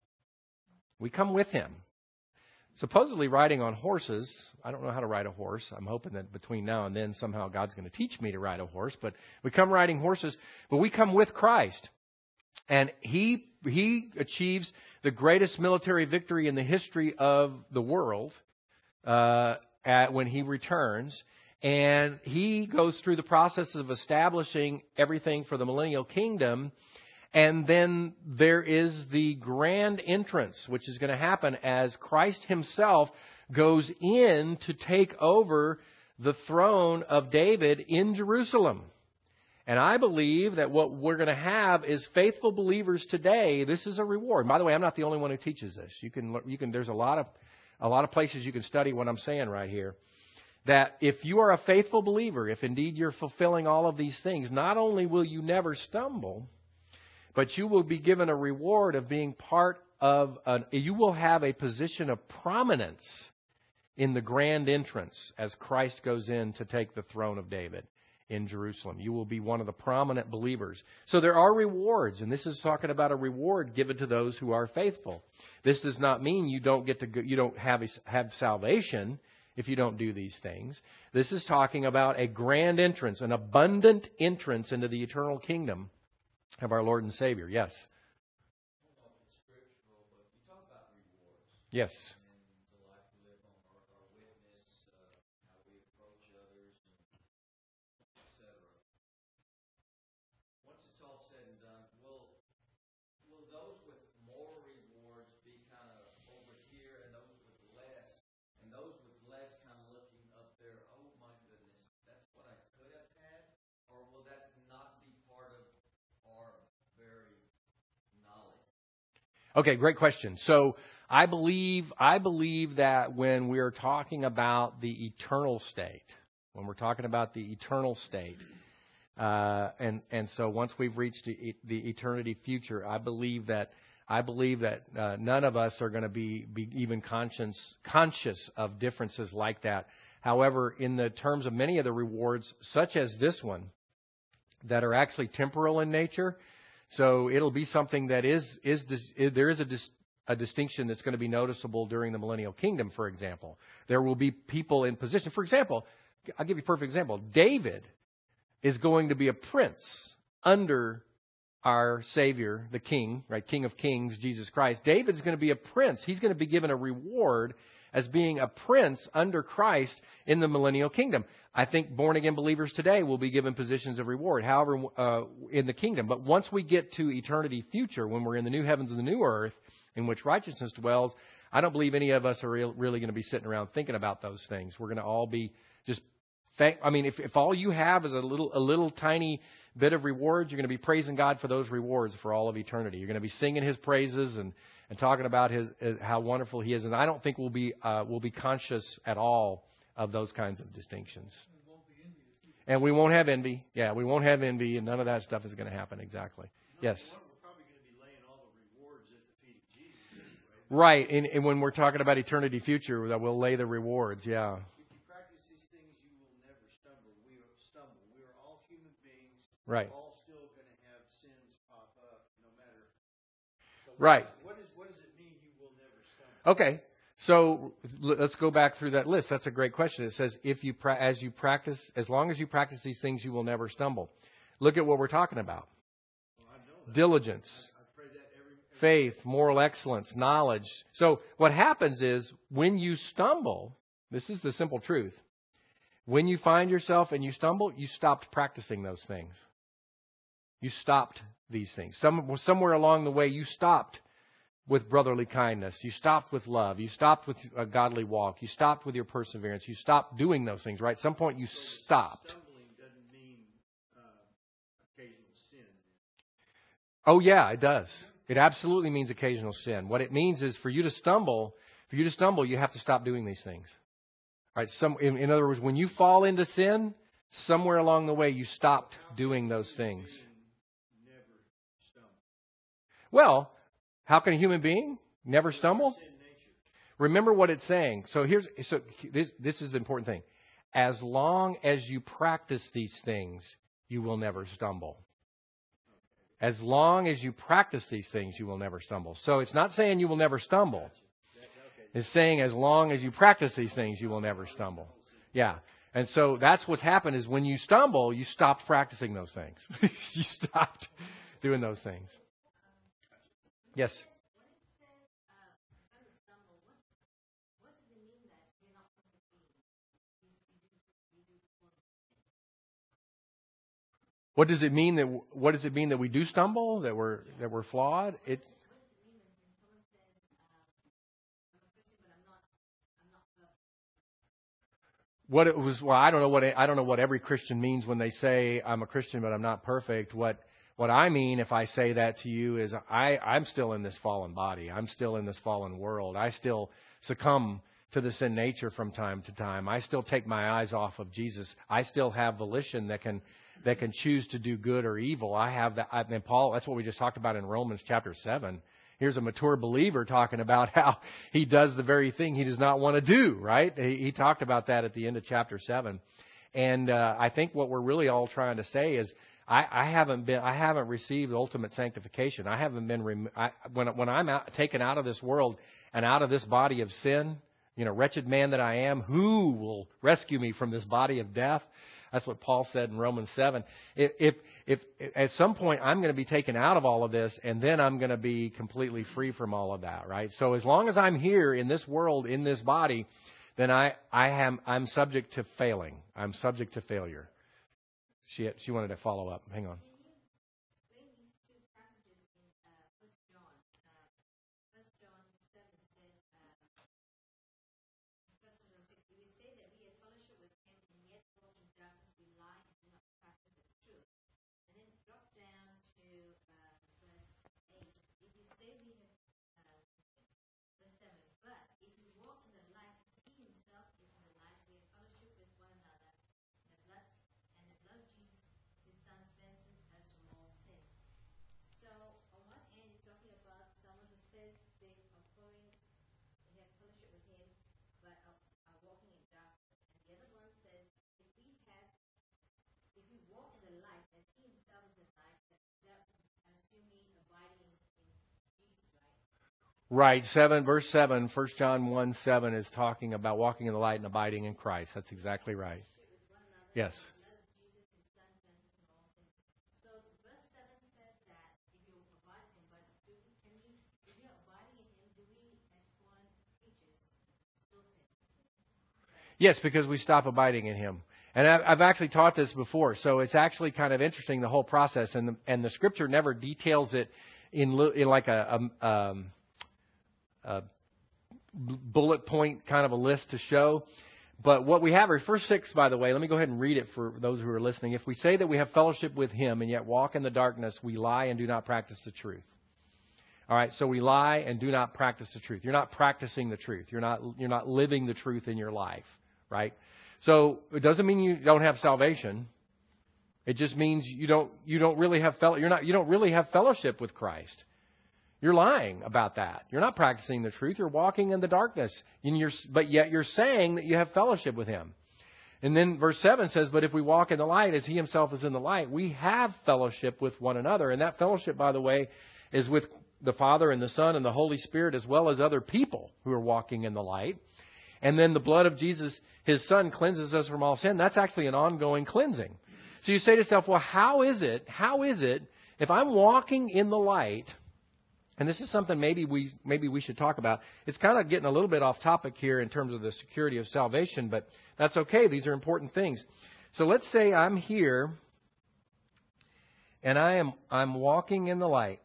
We come with him. Supposedly riding on horses. I don't know how to ride a horse. I'm hoping that between now and then somehow God's going to teach me to ride a horse. But we come riding horses, but we come with Christ. And he he achieves the greatest military victory in the history of the world uh, at, when he returns. And he goes through the process of establishing everything for the millennial kingdom. And then there is the grand entrance, which is going to happen as Christ himself goes in to take over the throne of David in Jerusalem. And I believe that what we're going to have is faithful believers today. This is a reward. By the way, I'm not the only one who teaches this. You can, you can. There's a lot of, a lot of places you can study what I'm saying right here. That if you are a faithful believer, if indeed you're fulfilling all of these things, not only will you never stumble, but you will be given a reward of being part of, an, you will have a position of prominence in the grand entrance as Christ goes in to take the throne of David in Jerusalem. You will be one of the prominent believers. So there are rewards, and this is talking about a reward given to those who are faithful. This does not mean you don't get to go, you don't have, have salvation if you don't do these things. This is talking about a grand entrance, an abundant entrance into the eternal kingdom of our Lord and Savior. Yes? I don't know if it's scriptural, but you talk about rewards. Yes. And the life we live on, our, our witness, uh, how we approach others, and et cetera. Okay, great question. So I believe I believe that when we are talking about the eternal state, when we're talking about the eternal state, uh, and and so once we've reached the, the eternity future, I believe that I believe that uh, none of us are going to be, be even conscious conscious of differences like that. However, in the terms of many of the rewards, such as this one, that are actually temporal in nature, so it'll be something that is is, is there is a dis, a distinction that's going to be noticeable during the millennial kingdom. For example, there will be people in position. For example, I'll give you a perfect example. David is going to be a prince under our Savior, the King, right? King of Kings, Jesus Christ. David is going to be a prince. He's going to be given a reward as being a prince under Christ in the millennial kingdom. I think born-again believers today will be given positions of reward, however, uh, in the kingdom. But once we get to eternity future, when we're in the new heavens and the new earth, in which righteousness dwells, I don't believe any of us are real, really going to be sitting around thinking about those things. We're going to all be just thank. I mean, if, if all you have is a little, a little tiny bit of rewards, you're going to be praising God for those rewards for all of eternity. You're going to be singing His praises and, and talking about His uh, how wonderful He is. And I don't think we'll be uh, we'll be conscious at all of those kinds of distinctions. And we won't have envy. Yeah, we won't have envy, and none of that stuff is going to happen. Exactly. Yes. We're probably going to be laying all the rewards at the feet of Jesus anyway. Right. And, and when we're talking about eternity future, that we'll lay the rewards. Yeah. If you practice these things, you will never stumble. We will stumble. We are all human beings. Right. We're all still going to have sins pop up, no matter. So what Right. Is, what is what does it mean? You will never stumble. Okay. So let's go back through that list. That's a great question. It says, if you pra- as you practice, as long as you practice these things, you will never stumble. Look at what we're talking about. Well, I know that. Diligence, I, I pray that every, every faith, moral excellence, knowledge. So what happens is when you stumble, this is the simple truth. When you find yourself and you stumble, you stopped practicing those things. You stopped these things. Some, somewhere along the way, you stopped with brotherly kindness. You stopped with love. You stopped with a godly walk. You stopped with your perseverance. You stopped doing those things, right? At some point you stopped. Stumbling doesn't mean uh, occasional sin. Oh, yeah, it does. It absolutely means occasional sin. What it means is for you to stumble, for you to stumble, you have to stop doing these things. All right. Some, in, in other words, when you fall into sin, somewhere along the way you stopped doing those things. Never stumble. Well, how can a human being never stumble? Sin nature. Remember what it's saying. So here's so this this is the important thing. As long as you practice these things, you will never stumble. As long as you practice these things, you will never stumble. So it's not saying you will never stumble. It's saying as long as you practice these things, you will never stumble. Yeah. And so that's what's happened is when you stumble, you stopped practicing those things. You stopped doing those things. Yes. When it says uh, when you stumble, what, what does it mean that you're not perfect being? You, you do, you do one thing. What does it mean that what does it mean that we do stumble, that we're that we're flawed? It's What does it mean when someone says, um, I'm a Christian, but I'm not, I'm not perfect? what it was. Well, I don't know what I don't know what every Christian means when they say I'm a Christian, but I'm not perfect. What What I mean, if I say that to you, is I, I'm still in this fallen body. I'm still in this fallen world. I still succumb to the sin nature from time to time. I still take my eyes off of Jesus. I still have volition that can that can choose to do good or evil. I have that. I, and Paul, that's what we just talked about in Romans chapter seven. Here's a mature believer talking about how he does the very thing he does not want to do, right? He, he talked about that at the end of chapter seven. And uh, I think what we're really all trying to say is, I, I haven't been. I haven't received ultimate sanctification. I haven't been. Rem, I, when when I'm out, taken out of this world and out of this body of sin, you know, wretched man that I am, who will rescue me from this body of death? That's what Paul said in Romans seven. If, if if at some point I'm going to be taken out of all of this, and then I'm going to be completely free from all of that, right? So as long as I'm here in this world, in this body, then I I am I'm subject to failing. I'm subject to failure. She she wanted to follow up. Hang on. Can you explain these two passages in uh, First John? Uh, First John seven says, uh, First John six, we say that we have fellowship with Him, and yet walk in darkness, we lie and do not practice the truth. And then drop down to uh, verse eight. If you say we have Right. Seven, verse seven, First John one seven is talking about walking in the light and abiding in Christ. That's exactly right. Yes. So verse seven says that if you abide in him, but do we, can you, if you're abiding in him, do we, as one teaches, still sin? Yes, because we stop abiding in Him. And I've I've actually taught this before, so it's actually kind of interesting, the whole process. And the, and the Scripture never details it in, in like a, a, um, a bullet point kind of a list to show. But what we have are verse six, by the way. Let me go ahead and read it for those who are listening. If we say that we have fellowship with Him and yet walk in the darkness, we lie and do not practice the truth. All right, so we lie and do not practice the truth. You're not practicing the truth. You're not you're not living the truth in your life, right? So it doesn't mean you don't have salvation. It just means you don't you don't really have fellow, you're not you don't really have fellowship with Christ. You're lying about that. You're not practicing the truth. You're walking in the darkness, and you're, but yet you're saying that you have fellowship with Him. And then verse seven says, "But if we walk in the light as He Himself is in the light, we have fellowship with one another." And that fellowship, by the way, is with the Father and the Son and the Holy Spirit, as well as other people who are walking in the light. And then the blood of Jesus, His Son, cleanses us from all sin. That's actually an ongoing cleansing. So you say to yourself, well, how is it, how is it, if I'm walking in the light, and this is something maybe we maybe we should talk about. It's kind of getting a little bit off topic here in terms of the security of salvation, but that's okay. These are important things. So let's say I'm here, and I am I'm walking in the light.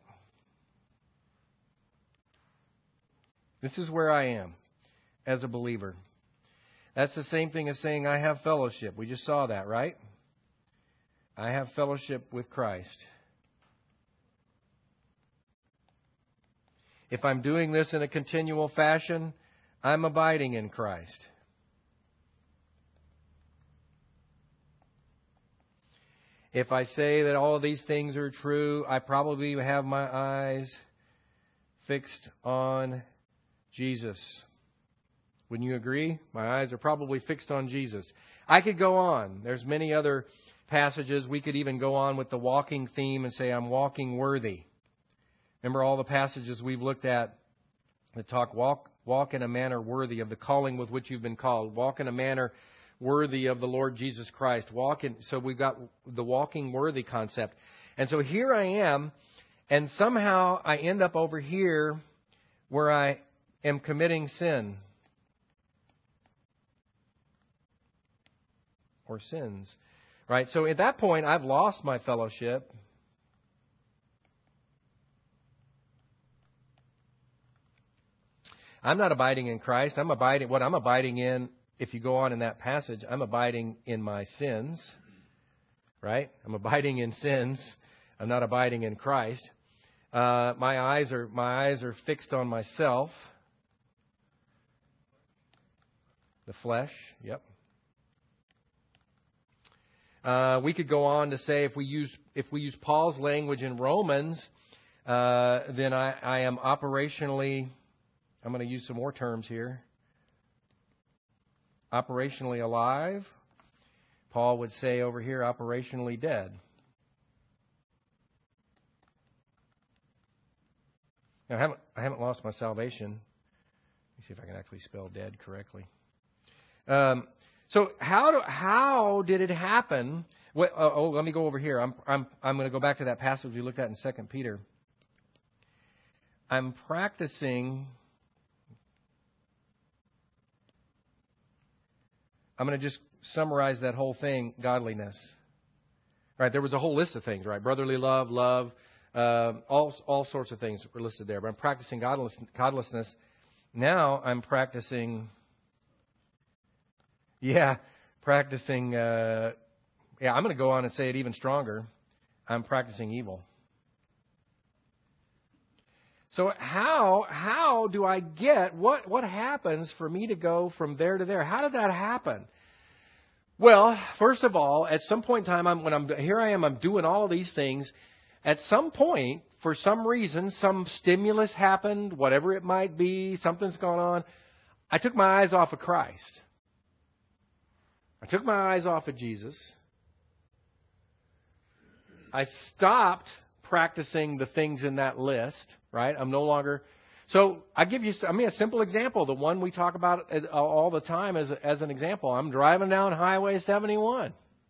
This is where I am as a believer. That's the same thing as saying I have fellowship. We just saw that, right? I have fellowship with Christ. If I'm doing this in a continual fashion, I'm abiding in Christ. If I say that all of these things are true, I probably have my eyes fixed on Jesus. Wouldn't you agree? My eyes are probably fixed on Jesus. I could go on. There's many other passages. We could even go on with the walking theme and say, I'm walking worthy. Remember all the passages we've looked at that talk, walk, walk in a manner worthy of the calling with which you've been called. Walk in a manner worthy of the Lord Jesus Christ. Walk in, so we've got the walking worthy concept. And so here I am, and somehow I end up over here where I am committing sin. Or sins. Right? So at that point, I've lost my fellowship. I'm not abiding in Christ. I'm abiding, what I'm abiding in, if you go on in that passage, I'm abiding in my sins. Right? I'm abiding in sins. I'm not abiding in Christ. Uh, my eyes are my eyes are fixed on myself. The flesh. Yep. Uh, we could go on to say if we use if we use Paul's language in Romans, uh, then I, I am operationally. I'm going to use some more terms here. Operationally alive. Paul would say over here, operationally dead. Now, I haven't I haven't lost my salvation. Let me see if I can actually spell dead correctly. Um, So how do, how did it happen? Well, oh, let me go over here. I'm I'm I'm going to go back to that passage we looked at in Second Peter. I'm practicing. I'm going to just summarize that whole thing: godliness. Right? There was a whole list of things, right? Brotherly love, love, uh, all all sorts of things were listed there. But I'm practicing godless, godlessness. Now I'm practicing. Yeah, practicing, uh, yeah, I'm going to go on and say it even stronger. I'm practicing evil. So how how do I get, what, what happens for me to go from there to there? How did that happen? Well, first of all, at some point in time, I'm, when I'm here I am, I'm doing all of these things. At some point, for some reason, some stimulus happened, whatever it might be, something's going on. I took my eyes off of Christ. I took my eyes off of Jesus. I stopped practicing the things in that list, right? I'm no longer... So I give you, I mean, a simple example, the one we talk about all the time as, as an example. I'm driving down Highway seventy-one,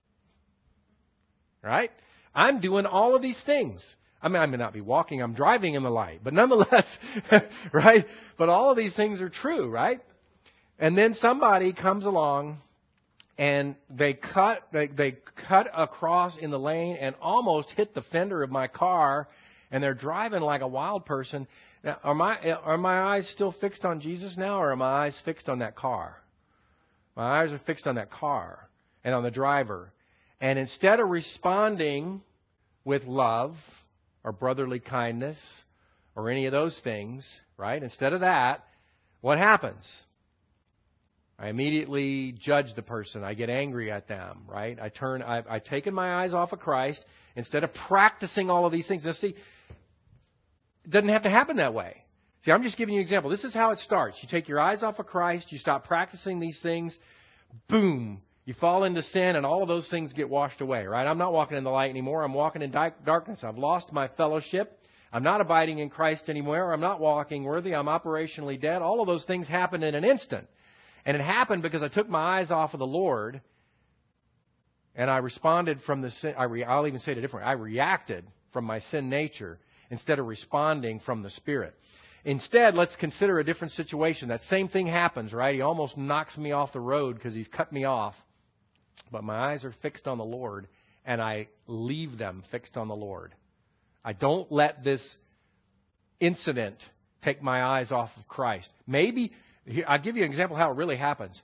right? I'm doing all of these things. I mean, I may not be walking, I'm driving in the light, but nonetheless, right? But all of these things are true, right? And then somebody comes along and they cut, they, they cut across in the lane and almost hit the fender of my car, and they're driving like a wild person. Now, are my, are my eyes still fixed on Jesus now, or are my eyes fixed on that car? My eyes are fixed on that car and on the driver. And instead of responding with love or brotherly kindness or any of those things, right? Instead of that, what happens? I immediately judge the person. I get angry at them, right? I turn, I, I've taken my eyes off of Christ instead of practicing all of these things. Now, see, it doesn't have to happen that way. See, I'm just giving you an example. This is how it starts. You take your eyes off of Christ. You stop practicing these things. Boom. You fall into sin, and all of those things get washed away, right? I'm not walking in the light anymore. I'm walking in darkness. I've lost my fellowship. I'm not abiding in Christ anymore. I'm not walking worthy. I'm operationally dead. All of those things happen in an instant. And it happened because I took my eyes off of the Lord, and I responded from the sin. I re, I'll even say it a different way. I reacted from my sin nature instead of responding from the Spirit. Instead, let's consider a different situation. That same thing happens, right? He almost knocks me off the road because he's cut me off. But my eyes are fixed on the Lord, and I leave them fixed on the Lord. I don't let this incident take my eyes off of Christ. Maybe, I'll give you an example of how it really happens.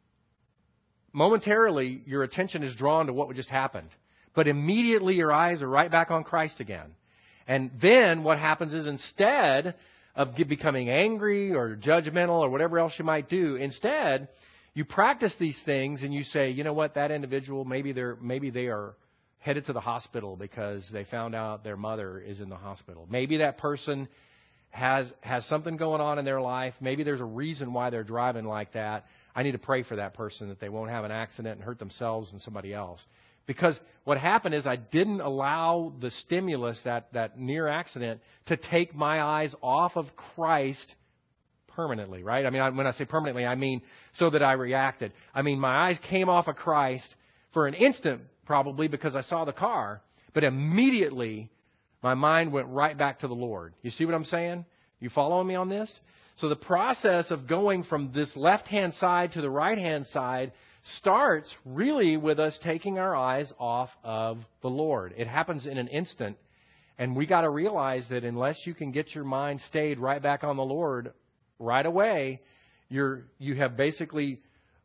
Momentarily, your attention is drawn to what just happened. But immediately your eyes are right back on Christ again. And then what happens is, instead of becoming angry or judgmental or whatever else you might do, instead, you practice these things and you say, you know what, that individual, maybe they're maybe they are headed to the hospital because they found out their mother is in the hospital. Maybe that person has has something going on in their life. Maybe there's a reason why they're driving like that. I need to pray for that person that they won't have an accident and hurt themselves and somebody else. Because what happened is I didn't allow the stimulus, that, that near accident, to take my eyes off of Christ permanently, right? I mean, I, when I say permanently, I mean so that I reacted. I mean, my eyes came off of Christ for an instant, probably because I saw the car, but immediately my mind went right back to the Lord. You see what I'm saying? You following me on this? So the process of going from this left-hand side to the right-hand side starts really with us taking our eyes off of the Lord. It happens in an instant, and we got to realize that unless you can get your mind stayed right back on the Lord right away, you're you have basically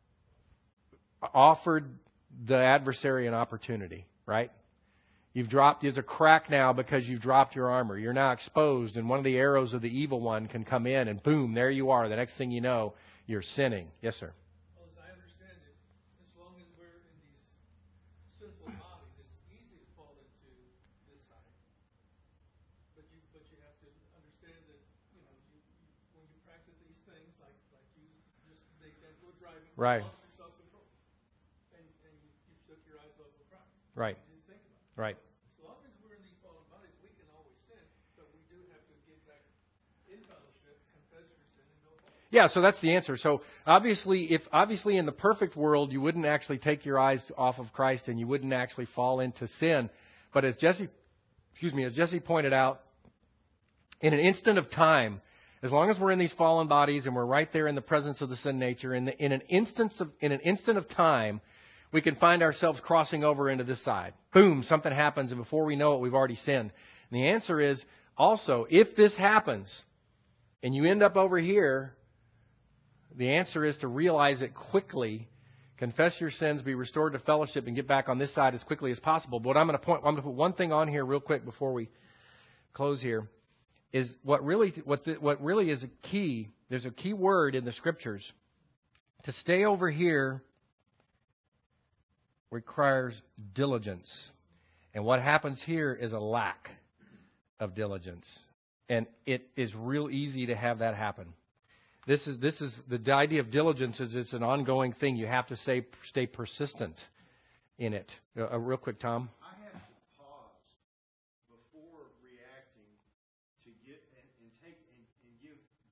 offered the adversary an opportunity, right? You've dropped, there's a crack now because you've dropped your armor. You're now exposed, and one of the arrows of the evil one can come in, and boom, there you are. The next thing you know, you're sinning. Yes, sir. Well, as I understand it, as long as we're in these sinful bodies, it's easy to fall into this side. But you, but you have to understand that, you know, you, you, when you practice these things, like like you just the example of driving, Right. you lost your self-control, and and you, you took your eyes off of Christ. Right. You didn't think about it. Right. As long as we're in these fallen bodies, we can always sin, but we do have to get back in fellowship, confess your sin, and go forward. Yeah, so that's the answer. So obviously, if obviously in the perfect world, you wouldn't actually take your eyes off of Christ and you wouldn't actually fall into sin. But as Jesse, excuse me, as Jesse pointed out, in an instant of time, as long as we're in these fallen bodies and we're right there in the presence of the sin nature, in, the, in an instance of in an instant of time, we can find ourselves crossing over into this side. Boom, something happens, and before we know it, we've already sinned. And the answer is also, if this happens and you end up over here, the answer is to realize it quickly, confess your sins, be restored to fellowship, and get back on this side as quickly as possible. But what I'm going to point, I'm going to put one thing on here real quick before we close here, is what really what the, what really is a key. There's a key word in the Scriptures. To stay over here requires diligence. And what happens here is a lack of diligence. And it is real easy to have that happen. This is this is the idea of diligence is it's an ongoing thing. You have to stay stay persistent in it. Uh, real quick, Tom. I have to pause before reacting to get and, and take and, and give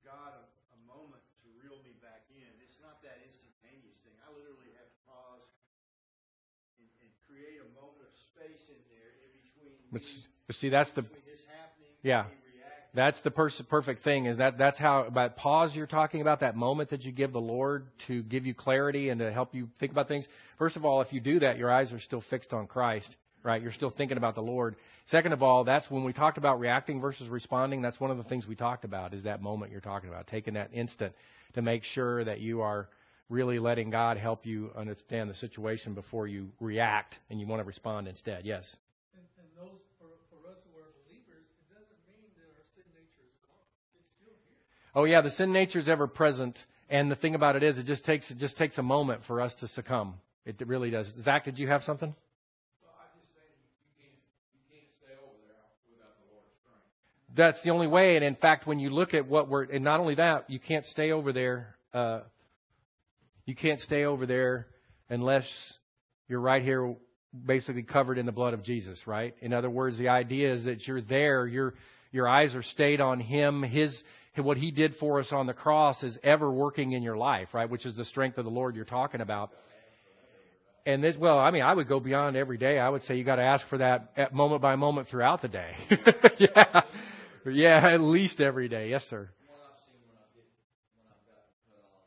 But, s- but see, that's the between this happening yeah. and me reacting. That's the pers- perfect thing. Is that that's how about pause you're talking about, that moment that you give the Lord to give you clarity and to help you think about things. First of all, if you do that, your eyes are still fixed on Christ, right? You're still thinking about the Lord. Second of all, that's when we talked about reacting versus responding. That's one of the things we talked about, is that moment you're talking about, taking that instant to make sure that you are really letting God help you understand the situation before you react and you want to respond instead. Yes. And, and those, for, for us who are believers, it doesn't mean that our sin nature is gone. It's still here. Oh yeah, the sin nature is ever present, and the thing about it is, it just takes it just takes a moment for us to succumb. It really does. Zach, did you have something? Well, I'm just saying you can't you can't stay over there without the Lord's strength. That's the only way. And in fact, when you look at what we're, and not only that, you can't stay over there. Uh, you can't stay over there unless you're right here, basically covered in the blood of Jesus, right? In other words, the idea is that you're there. Your your eyes are stayed on Him. His what He did for us on the cross is ever working in your life, right? Which is the strength of the Lord you're talking about. And this, well, I mean, I would go beyond every day. I would say you got to ask for that at moment by moment throughout the day. yeah, yeah, at least every day. Yes, sir. One I've seen when I get when I've got cut off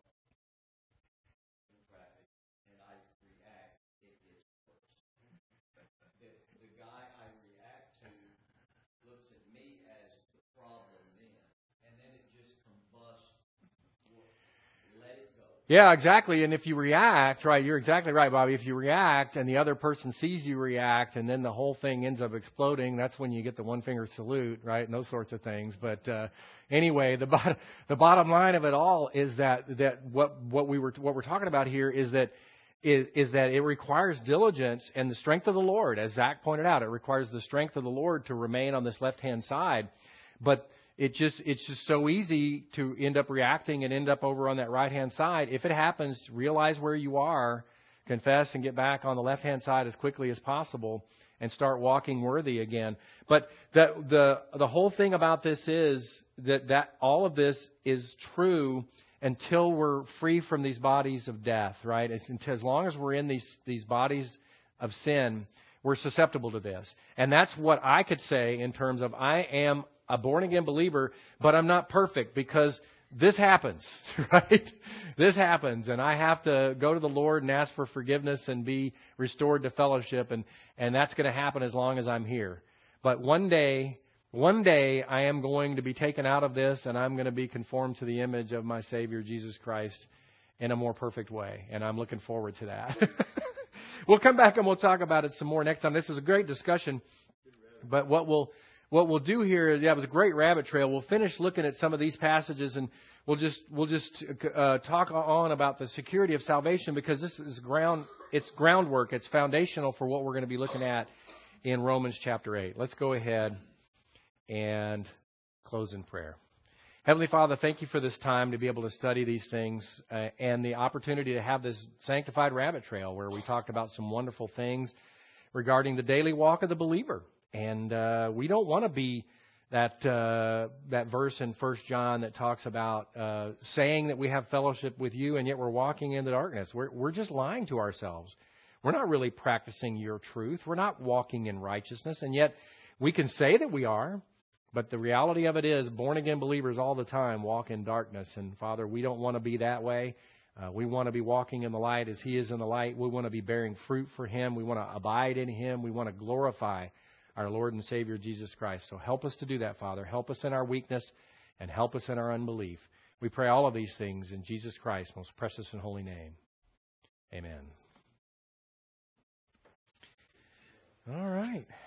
in traffic and I react, it gets worse. The, the guy I react to looks at me as the problem then, and then it just combusts. Let it go. Yeah, exactly. And if you react, right, you're exactly right, Bobby. If you react and the other person sees you react and then the whole thing ends up exploding, that's when you get the one finger salute, right, and those sorts of things. But uh, anyway, the bottom the bottom line of it all is that that what what we were what we're talking about here is that is is that it requires diligence and the strength of the Lord, as Zach pointed out. It requires the strength of the Lord to remain on this left hand side, but It just it's just so easy to end up reacting and end up over on that right-hand side. If it happens, realize where you are, confess, and get back on the left-hand side as quickly as possible and start walking worthy again. But the the the whole thing about this is that, that all of this is true until we're free from these bodies of death, right? As, until, as long as we're in these these bodies of sin, we're susceptible to this. And that's what I could say in terms of I am a born-again believer, but I'm not perfect because this happens, right? This happens, and I have to go to the Lord and ask for forgiveness and be restored to fellowship, and, and that's going to happen as long as I'm here. But one day, one day, I am going to be taken out of this, and I'm going to be conformed to the image of my Savior, Jesus Christ, in a more perfect way, and I'm looking forward to that. We'll come back and we'll talk about it some more next time. This is a great discussion, but what we'll What we'll do here is, yeah, it was a great rabbit trail. We'll finish looking at some of these passages, and we'll just we'll just uh, talk on about the security of salvation, because this is ground. It's groundwork. It's foundational for what we're going to be looking at in Romans chapter eight. Let's go ahead and close in prayer. Heavenly Father, thank you for this time to be able to study these things uh, and the opportunity to have this sanctified rabbit trail where we talked about some wonderful things regarding the daily walk of the believer. And uh, we don't want to be that uh, that verse in First John that talks about uh, saying that we have fellowship with you, and yet we're walking in the darkness. We're we're just lying to ourselves. We're not really practicing your truth. We're not walking in righteousness, and yet we can say that we are. But the reality of it is, born-again believers all the time walk in darkness. And, Father, we don't want to be that way. Uh, we want to be walking in the light as He is in the light. We want to be bearing fruit for Him. We want to abide in Him. We want to glorify our Lord and Savior, Jesus Christ. So help us to do that, Father. Help us in our weakness and help us in our unbelief. We pray all of these things in Jesus Christ's most precious and holy name. Amen. All right.